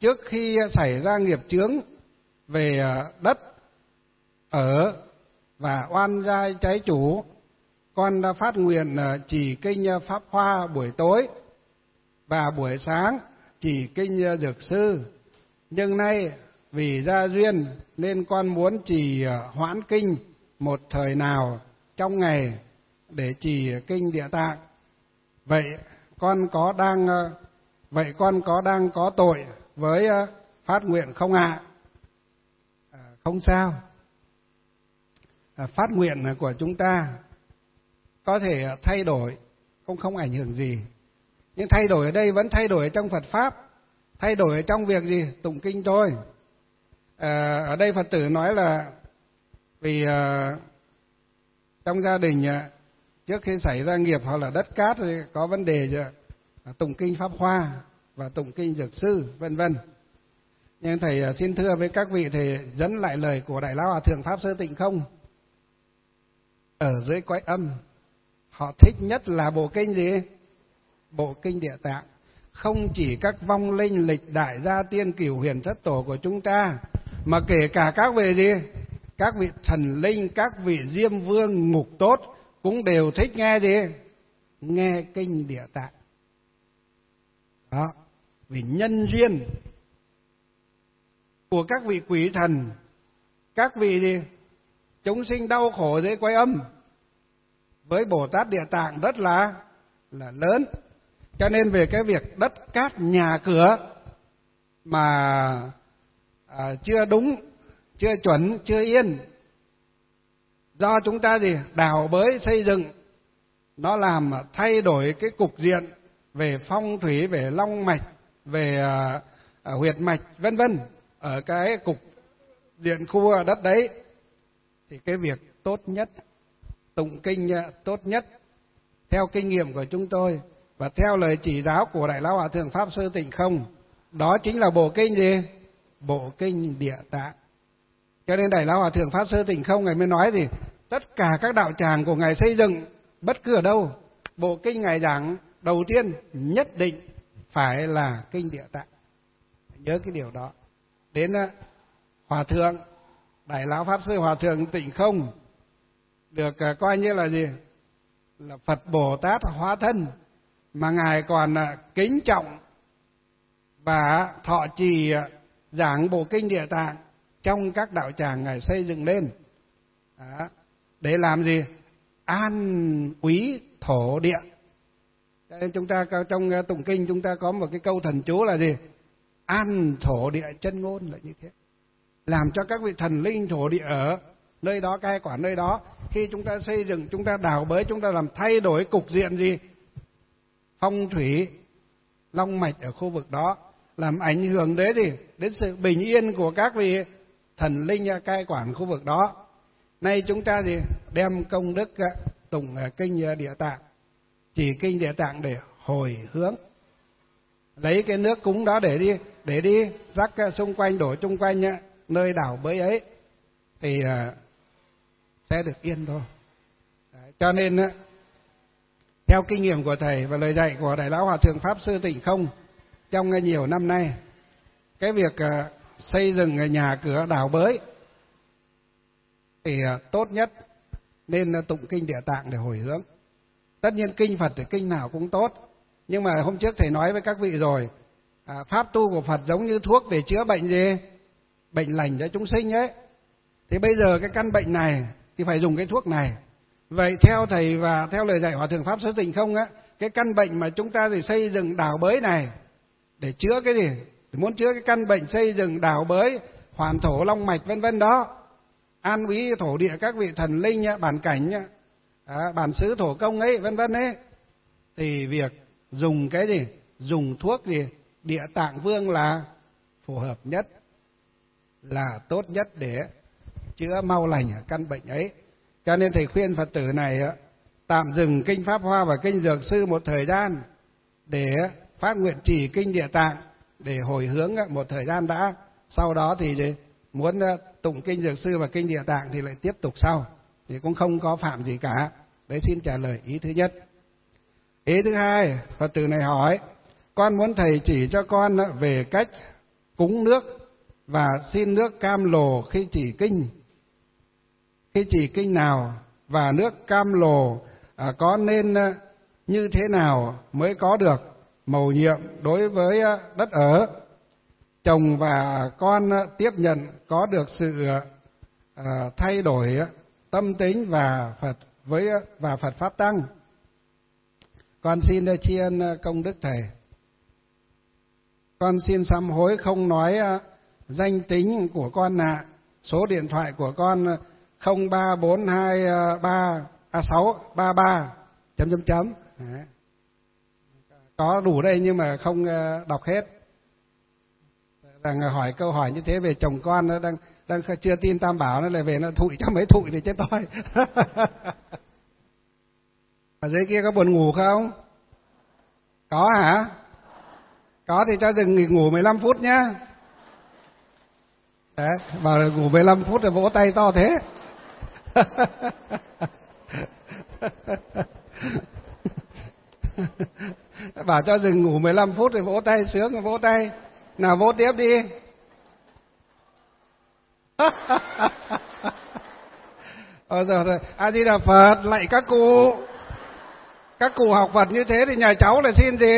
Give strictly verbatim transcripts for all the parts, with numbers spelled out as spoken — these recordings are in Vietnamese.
trước khi xảy ra nghiệp chướng về đất ở và oan gia trái chủ, con đã phát nguyện trì kinh Pháp Hoa buổi tối và buổi sáng trì kinh Dược Sư. Nhưng nay vì gia duyên nên con muốn trì hoãn kinh một thời nào trong ngày để trì kinh Địa Tạng. Vậy con có đang vậy con có đang có tội với phát nguyện không ạ? À, không sao. À, phát nguyện của chúng ta có thể thay đổi, không không ảnh hưởng gì. Nhưng thay đổi ở đây vẫn thay đổi trong Phật Pháp. Thay đổi trong việc gì? Tụng kinh thôi. À, ở đây Phật tử nói là vì à, trong gia đình à, trước khi xảy ra nghiệp hoặc là đất cát thì có vấn đề gì? À, tụng kinh Pháp Hoa và tụng kinh Dược Sư vân vân. Nhưng thầy à, xin thưa với các vị, thầy dẫn lại lời của Đại Lão Hòa Thượng Pháp Sư Tịnh Không. Ở dưới cõi âm họ thích nhất là bộ kinh gì? Bộ kinh Địa Tạng. Không chỉ các vong linh lịch đại gia tiên cửu huyền thất tổ của chúng ta, mà kể cả các vị gì? Các vị thần linh, các vị diêm vương ngục tốt cũng đều thích nghe gì? Nghe kinh Địa Tạng. Đó, vì nhân duyên của các vị quỷ thần, các vị gì? Chúng sinh đau khổ dưới cõi âm với Bồ Tát Địa Tạng rất là là lớn. Cho nên về cái việc đất cát nhà cửa mà à, chưa đúng, chưa chuẩn, chưa yên, do chúng ta gì đào bới xây dựng, nó làm thay đổi cái cục diện về phong thủy, về long mạch, về à, à, huyệt mạch vân vân ở cái cục diện khu đất đấy, thì cái việc tốt nhất, tụng kinh tốt nhất theo kinh nghiệm của chúng tôi và theo lời chỉ giáo của Đại Lão Hòa Thượng Pháp Sư Tịnh Không, đó chính là bộ kinh gì? Bộ kinh Địa Tạng. Cho nên Đại Lão Hòa Thượng Pháp Sư Tịnh Không Ngài mới nói gì? Tất cả các đạo tràng của Ngài xây dựng bất cứ ở đâu, bộ kinh Ngài giảng đầu tiên nhất định phải là kinh Địa Tạng. Nhớ cái điều đó. Đến Hòa Thượng Đại Lão Pháp Sư Hòa Thượng Tịnh Không được coi như là gì? Là Phật Bồ Tát hóa thân, mà Ngài còn kính trọng và thọ trì giảng bộ kinh Địa Tạng trong các đạo tràng Ngài xây dựng lên. Đó. Để làm gì? An úy thổ địa. Cho nên chúng ta trong tụng kinh chúng ta có một cái câu thần chú là gì? An thổ địa chân ngôn là như thế. Làm cho các vị thần linh thổ địa ở nơi đó, cai quản nơi đó. Khi chúng ta xây dựng, chúng ta đào bới, chúng ta làm thay đổi cục diện gì? Phong thủy, long mạch ở khu vực đó, làm ảnh hưởng đến gì? Đến sự bình yên của các vị thần linh cai quản khu vực đó. Nay chúng ta gì? Đem công đức tụng kinh Địa Tạng, chỉ kinh Địa Tạng để hồi hướng. Lấy cái nước cúng đó để đi, để đi rắc xung quanh, đổ xung quanh nơi đảo bới ấy, thì sẽ được yên thôi. Đấy, cho nên theo kinh nghiệm của thầy và lời dạy của Đại Lão Hòa Thượng Pháp Sư Tịnh Không trong nhiều năm nay, cái việc xây dựng nhà cửa đào bới thì tốt nhất nên tụng kinh Địa Tạng để hồi hướng. Tất nhiên kinh Phật thì kinh nào cũng tốt, nhưng mà hôm trước thầy nói với các vị rồi, à, pháp tu của Phật giống như thuốc để chữa bệnh gì? Bệnh lành cho chúng sinh ấy. Thì bây giờ cái căn bệnh này thì phải dùng cái thuốc này. Vậy theo thầy và theo lời dạy Hòa Thượng Pháp Sư Tịnh Không á, cái căn bệnh mà chúng ta thì xây dựng đào bới này để chữa cái gì? Thì muốn chữa cái căn bệnh xây dựng đào bới, hoàn thổ long mạch vân vân đó, an úy thổ địa các vị thần linh, bản cảnh, à, bản xứ thổ công ấy vân vân ấy, thì việc dùng cái gì? Dùng thuốc gì? Địa Tạng Vương là phù hợp nhất, là tốt nhất để chữa mau lành ở căn bệnh ấy. Cho nên thầy khuyên Phật tử này tạm dừng kinh Pháp Hoa và kinh Dược Sư một thời gian để phát nguyện trì kinh Địa Tạng để hồi hướng một thời gian đã. Sau đó thì muốn tụng kinh Dược Sư và kinh Địa Tạng thì lại tiếp tục sau, thì cũng không có phạm gì cả. Đấy, xin trả lời ý thứ nhất. Ý thứ hai, Phật tử này hỏi, con muốn thầy chỉ cho con về cách cúng nước và xin nước cam lồ khi chỉ kinh. Khi chỉ kinh nào và nước cam lồ à, có nên à, như thế nào mới có được mầu nhiệm đối với à, đất ở. Chồng và con à, tiếp nhận có được sự à, thay đổi à, tâm tính và Phật với à, và Phật pháp tăng. Con xin uh, tri ân uh, công đức thầy. Con xin sám hối không nói uh, danh tính của con ạ. À. Số điện thoại của con uh, không ba bốn hai ba sáu ba ba chấm chấm chấm. Đấy. Có đủ đây nhưng mà không uh, đọc hết. Đang hỏi câu hỏi như thế về chồng con nó đang đang chưa tin Tam Bảo, nó lại về nó thụi cho mấy thụi thì chết tôi. Ở dưới kia có buồn ngủ không? Có hả? Có thì cho đừng nghỉ ngủ mười lăm phút nhá. Đấy, bảo là ngủ mười lăm phút rồi vỗ tay to thế. Bảo cho đừng ngủ mười lăm phút rồi vỗ tay, sướng rồi vỗ tay. Nào vỗ tiếp đi. Ôi rồi rồi, A Di Đà Phật, lạy các cụ. Các cụ học Phật như thế thì nhà cháu là xin gì?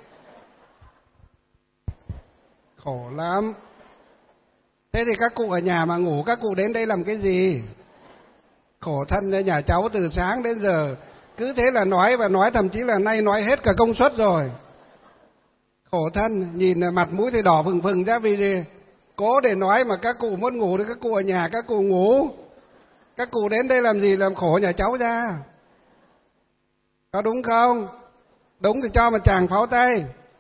Khổ lắm. Thế thì các cụ ở nhà mà ngủ, các cụ đến đây làm cái gì? Khổ thân cho nhà cháu từ sáng đến giờ cứ thế là nói và nói, thậm chí là nay nói hết cả công suất rồi. Khổ thân, nhìn mặt mũi thì đỏ phừng phừng ra vì gì? Cố để nói mà các cụ muốn ngủ thì các cụ ở nhà các cụ ngủ. Các cụ đến đây làm gì, làm khổ nhà cháu ra. Có đúng không? Đúng thì cho một tràng pháo tay.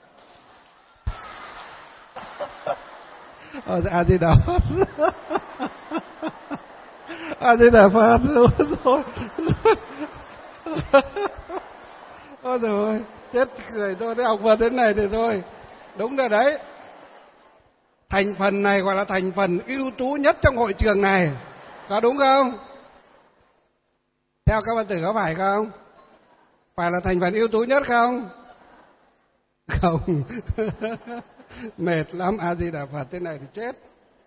Ôi A Di Đà Phật. A Di Đà Phật. Rồi. Ôi rồi, chết cười tôi đã học Phật đến này thì thôi. Đúng rồi đấy. Thành phần này gọi là thành phần ưu tú nhất trong hội trường này. Có đúng không? Theo các bạn tử có phải không? Phải là thành phần ưu tú nhất không? Không. Mệt lắm, A Di Đà Phật, thế này thì chết.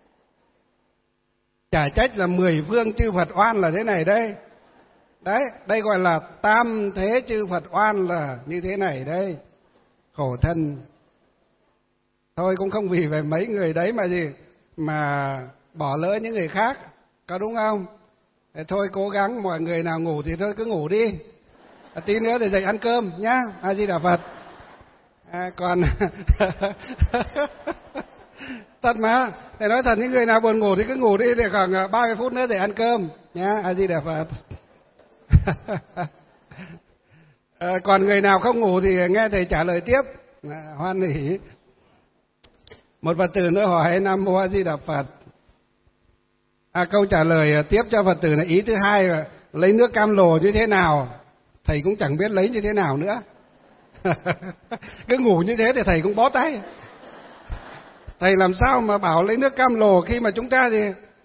Chả trách là mười phương chư Phật oan là thế này đây. Đấy, đây gọi là tam thế chư Phật oan là như thế này đây. Khổ thân. Thôi cũng không vì về mấy người đấy mà gì mà bỏ lỡ những người khác. Có đúng không? Thế thôi cố gắng, mọi người nào ngủ thì thôi cứ ngủ đi. À, tí nữa để dậy ăn cơm nhá. A Di Đà Phật. À, còn thật mà, để nói thật, những người nào buồn ngủ thì cứ ngủ đi, để khoảng ba mươi phút nữa để ăn cơm nhá. A Di Đà Phật. À, còn người nào không ngủ thì nghe thầy trả lời tiếp. À, hoan hỉ. Một Phật tử nữa hỏi: Nam Mô A Di Đà Phật. À, câu trả lời tiếp cho Phật tử là ý thứ hai là lấy nước cam lồ như thế nào. Thầy cũng chẳng biết lấy như thế nào nữa. Cứ ngủ như thế thì thầy cũng bó tay. Thầy làm sao mà bảo lấy nước cam lồ khi mà chúng ta thì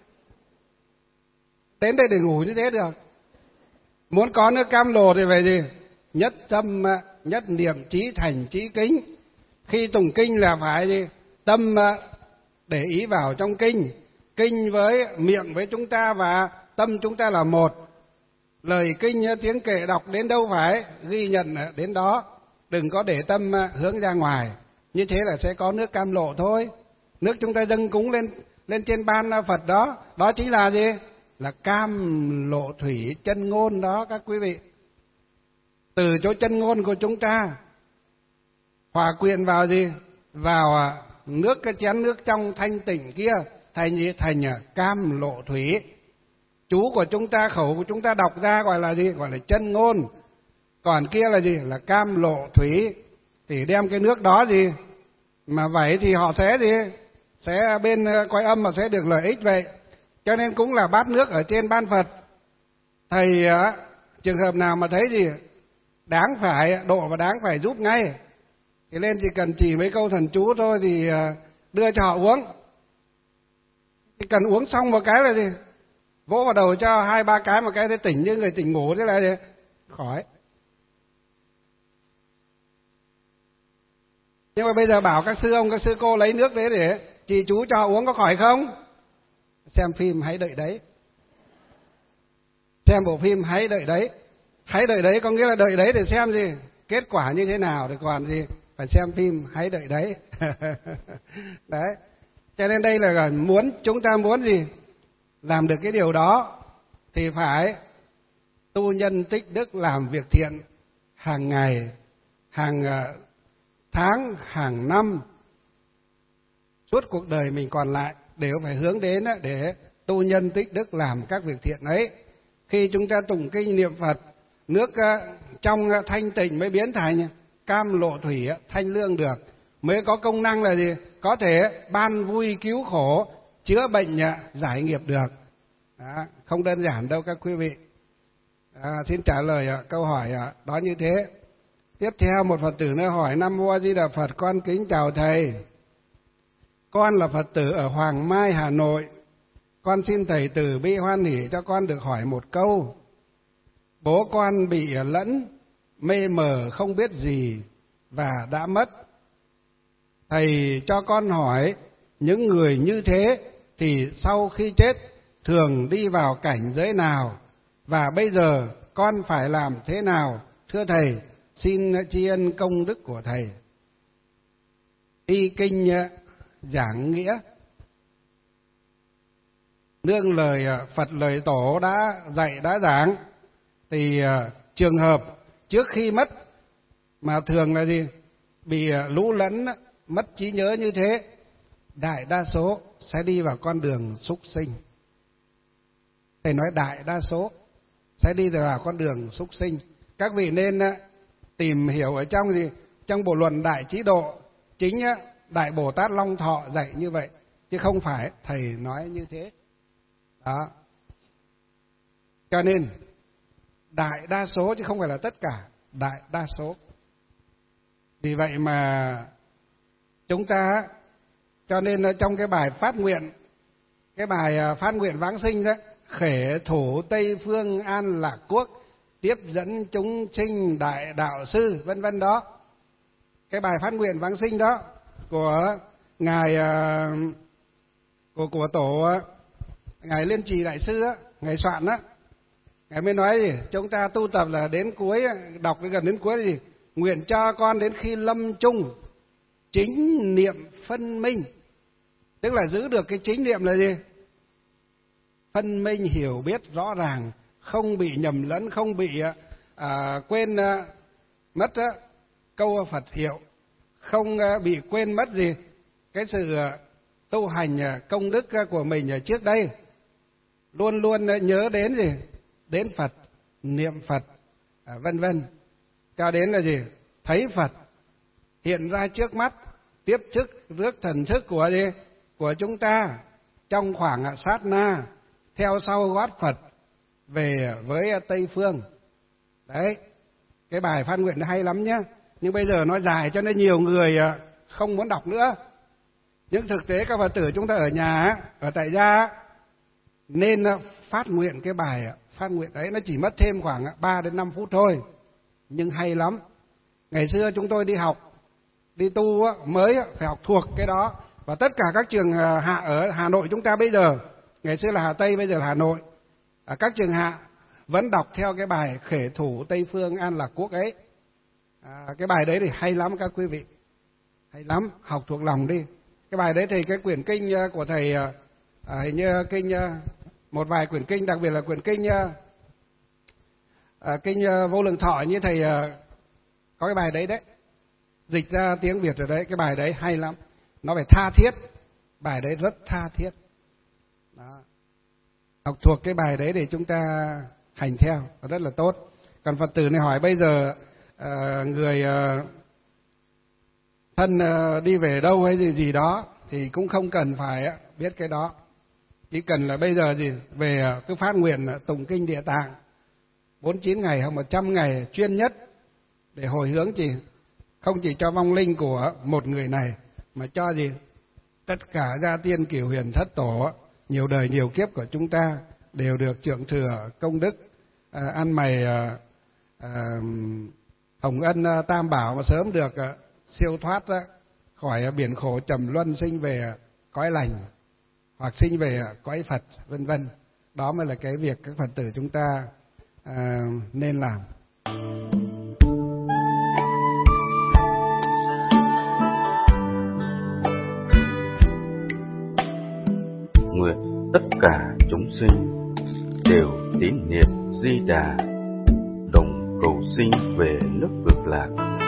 đến đây để ngủ như thế được. Muốn có nước cam lồ thì phải gì? Nhất tâm, nhất niệm, trí thành, trí kính. Khi tụng kinh là phải gì? Tâm để ý vào trong kinh. Kinh với miệng với chúng ta và tâm chúng ta là một. Lời kinh tiếng kệ đọc đến đâu phải ghi nhận đến đó. Đừng có để tâm hướng ra ngoài. Như thế là sẽ có nước cam lộ thôi. Nước chúng ta dâng cúng lên lên trên ban Phật đó, đó chính là gì? Là cam lộ thủy chân ngôn đó các quý vị. Từ chỗ chân ngôn của chúng ta hòa quyện vào gì? Vào nước cái chén nước trong thanh tịnh kia thành gì? Thành cam lộ thủy. Chú của chúng ta, khẩu của chúng ta đọc ra gọi là gì? Gọi là chân ngôn. Còn kia là gì? Là cam lộ thủy. Thì đem cái nước đó gì? Mà vậy thì họ sẽ gì? Sẽ bên cõi âm mà sẽ được lợi ích vậy. Cho nên cũng là bát nước ở trên ban Phật. Thầy trường hợp nào mà thấy gì? Đáng phải độ và đáng phải giúp ngay. Thì lên chỉ cần chỉ mấy câu thần chú thôi thì đưa cho họ uống. Chỉ cần uống xong một cái là gì? Vỗ vào đầu cho hai ba cái một cái để tỉnh như người tỉnh ngủ, thế là gì? Khỏi. Nhưng mà bây giờ bảo các sư ông, các sư cô lấy nước đấy để chị chú cho uống có khỏi không? Xem phim hãy đợi đấy. Xem bộ phim hãy đợi đấy. Hãy đợi đấy có nghĩa là đợi đấy để xem gì? Kết quả như thế nào thì còn gì? Phải xem phim hãy đợi đấy. Đấy. Cho nên đây là muốn, chúng ta muốn gì? Làm được cái điều đó thì phải tu nhân tích đức, làm việc thiện hàng ngày, hàng tháng, hàng năm, suốt cuộc đời mình còn lại đều phải hướng đến để tu nhân tích đức, làm các việc thiện ấy. Khi chúng ta tụng kinh niệm Phật, nước trong thanh tịnh mới biến thành cam lộ thủy thanh lương được, mới có công năng là gì? Có thể ban vui cứu khổ, chữa bệnh giải nghiệp được. Đó, không đơn giản đâu các quý vị. À, xin trả lời câu hỏi đó như thế. Tiếp theo một Phật tử nữa hỏi: Nam Mô A Di Đà Phật, con kính chào thầy. Con là Phật tử ở Hoàng Mai, Hà Nội. Con xin thầy từ bi hoan hỷ cho con được hỏi một câu. Bố con bị lẫn, mê mờ không biết gì và đã mất. Thầy cho con hỏi, những người như thế thì sau khi chết thường đi vào cảnh giới nào? Và bây giờ con phải làm thế nào? Thưa thầy, xin tri ân công đức của thầy. Y kinh giảng nghĩa, nương lời Phật lời Tổ đã dạy đã giảng, thì trường hợp trước khi mất mà thường là gì? Bị lũ lẫn, mất trí nhớ như thế, đại đa số sẽ đi vào con đường súc sinh. Thầy nói đại đa số sẽ đi vào con đường súc sinh. Các vị nên tìm hiểu ở trong gì? Trong bộ luận Đại Trí Độ, chính Đại Bồ Tát Long Thọ dạy như vậy, chứ không phải thầy nói như thế. Đó. Cho nên đại đa số chứ không phải là tất cả, đại đa số. Vì vậy mà chúng ta, cho nên trong cái bài phát nguyện, cái bài phát nguyện vãng sinh đó, khể thủ Tây Phương an lạc quốc, tiếp dẫn chúng sinh đại đạo sư, vân vân đó. Cái bài phát nguyện vãng sinh đó của ngài của của tổ ngài Liên Trì đại sư á, ngài soạn á, ngài mới nói gì? Chúng ta tu tập là đến cuối, đọc cái gần đến cuối là gì? Nguyện cho con đến khi lâm chung chính niệm phân minh. Tức là giữ được cái chính niệm là gì? Phân minh, hiểu biết rõ ràng, không bị nhầm lẫn, không bị à, quên à, mất á, câu Phật hiệu, không à, bị quên mất gì? Cái sự à, tu hành à, công đức à, của mình ở trước đây. Luôn luôn à, nhớ đến gì? Đến Phật, niệm Phật, à, vân vân. Cho đến là gì? Thấy Phật hiện ra trước mắt, tiếp sức rước thần thức của gì? Của chúng ta trong khoảng sát na, theo sau gót Phật về với Tây Phương. Đấy, cái bài phát nguyện nó hay lắm nhé. Nhưng bây giờ nó dài cho nên nhiều người không muốn đọc nữa. Nhưng thực tế các Phật tử chúng ta ở nhà, ở tại gia, nên phát nguyện cái bài phát nguyện đấy. Nó chỉ mất thêm khoảng ba đến năm phút thôi, nhưng hay lắm. Ngày xưa chúng tôi đi học, đi tu mới phải học thuộc cái đó. Và tất cả các trường hạ ở Hà Nội chúng ta bây giờ, ngày xưa là Hà Tây, bây giờ là Hà Nội, à, các trường hạ vẫn đọc theo cái bài khể thủ Tây Phương an lạc quốc ấy. À, cái bài đấy thì hay lắm các quý vị, hay lắm, học thuộc lòng đi. Cái bài đấy thì cái quyển kinh của thầy, à, hình như kinh một vài quyển kinh, đặc biệt là quyển kinh à, kinh Vô Lượng Thọ, như thầy à, có cái bài đấy đấy, dịch ra tiếng Việt rồi đấy. Cái bài đấy hay lắm, nó phải tha thiết, bài đấy rất tha thiết. Đó. Học thuộc cái bài đấy để chúng ta hành theo, rất là tốt. Còn Phật tử này hỏi bây giờ uh, người uh, thân uh, đi về đâu hay gì gì đó thì cũng không cần phải uh, biết cái đó. Chỉ cần là bây giờ gì về uh, cái phát nguyện uh, tụng kinh Địa Tạng bốn mươi chín ngày hoặc một trăm ngày chuyên nhất để hồi hướng gì, không chỉ cho vong linh của một người này mà cho gì tất cả gia tiên cửu huyền thất tổ nhiều đời nhiều kiếp của chúng ta đều được trượng thừa công đức, à, ăn mày à, à, hồng ân à, tam bảo mà sớm được à, siêu thoát à, khỏi à, biển khổ trầm luân sinh về à, cõi lành, hoặc sinh về cõi Phật, vân vân. Đó mới là cái việc các Phật tử chúng ta à, nên làm. Nguyện tất cả chúng sinh đều tín niệm Di Đà, đồng cầu sinh về nước Cực Lạc.